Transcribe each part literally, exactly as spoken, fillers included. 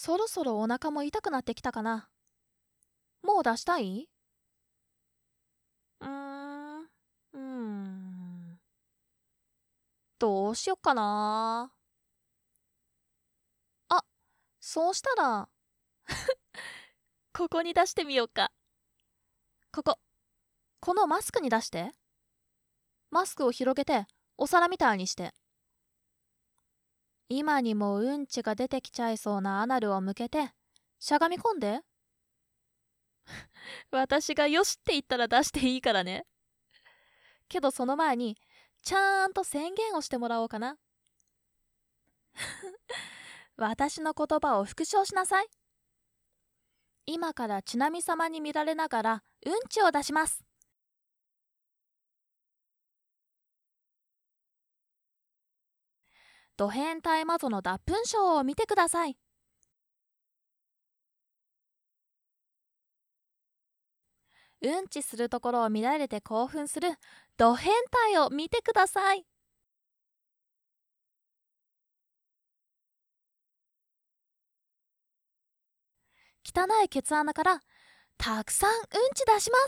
そろそろお腹も痛くなってきたかな。もう出したいうーん、うーん。どうしよっかな。あ、そうしたら、ここに出してみようか。ここ、このマスクに出して。マスクを広げて、お皿みたいにして。今にもうんちが出てきちゃいそうなアナルを向けて、しゃがみ込んで。私がよしって言ったら出していいからね。けどその前に、ちゃんと宣言をしてもらおうかな。私の言葉を復唱しなさい。今からちなみ様に見られながらうんちを出します。ド変態魔女の脱粉ショーを見てください。うんちするところを見られて興奮するド変態を見てください。汚いケツ穴からたくさんうんち出します。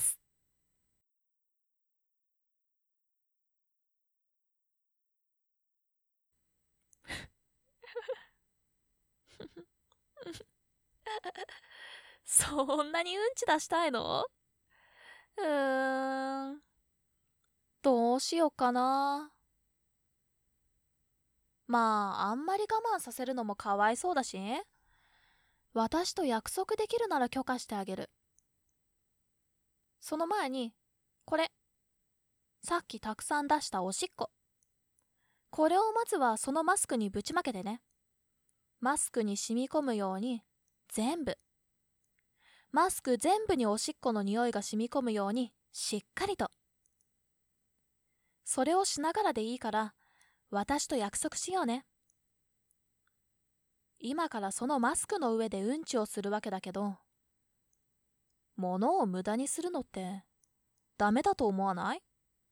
そんなにうんち出したいの？うーん、どうしようかな。まああんまり我慢させるのもかわいそうだし、私と約束できるなら許可してあげる。その前に、これ、さっきたくさん出したおしっこ。これをまずはそのマスクにぶちまけてね。マスクに染み込むように、全部。マスク全部におしっこの匂いが染み込むように、しっかりと。それをしながらでいいから、私と約束しようね。今からそのマスクの上でうんちをするわけだけど、物を無駄にするのってダメだと思わない？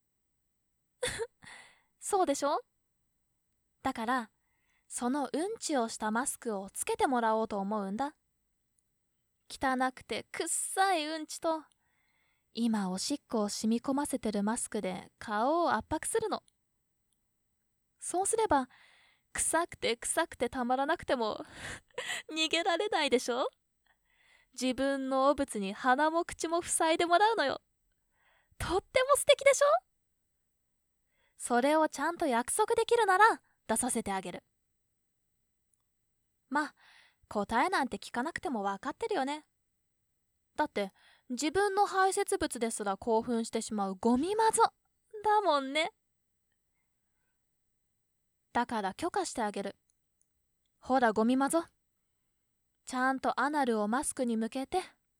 そうでしょ？だからそのうんちをしたマスクをつけてもらおうと思うんだ。汚くてくっさいうんちと今おしっこを染み込ませてるマスクで顔を圧迫するの。そうすれば臭くて臭くてたまらなくても逃げられないでしょ？自分の汚物に鼻も口も塞いでもらうのよ。とっても素敵でしょ？それをちゃんと約束できるなら出させてあげる。まあ答えなんて聞かなくても分かってるよね。だって自分の排泄物ですら興奮してしまうゴミマゾだもんね。だから許可してあげる。ほらゴミマゾ、ちゃんとアナルをマスクに向けて。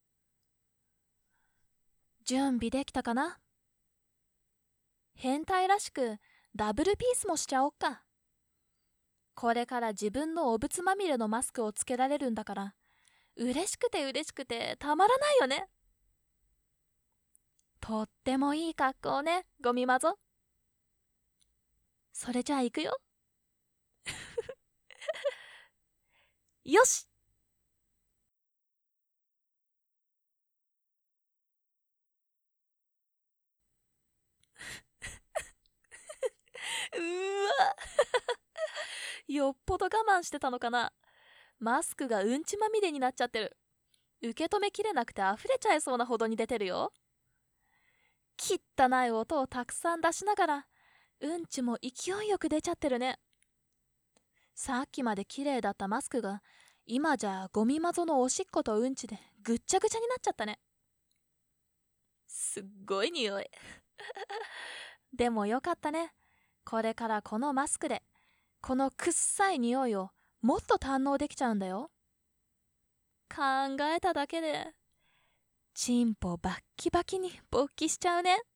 準備できたかな？変態らしくダブルピースもしちゃおっか。これから自分のお物まみれのマスクをつけられるんだから嬉しくて嬉しくてたまらないよね。とってもいい格好ね、ゴミマゾ。それじゃあ行くよ。よし。うーわよっぽど我慢してたのかな。マスクがうんちまみれになっちゃってる。受け止めきれなくて溢れちゃいそうなほどに出てるよ。汚い音をたくさん出しながらうんちも勢いよく出ちゃってるね。さっきまで綺麗だったマスクが今じゃゴミマゾのおしっことうんちでぐっちゃぐちゃになっちゃったね。すっごい匂いでもよかったね。これからこのマスクでこのくっさい匂いをもっと堪能できちゃうんだよ。考えただけでチンポバッキバキに勃起しちゃうね。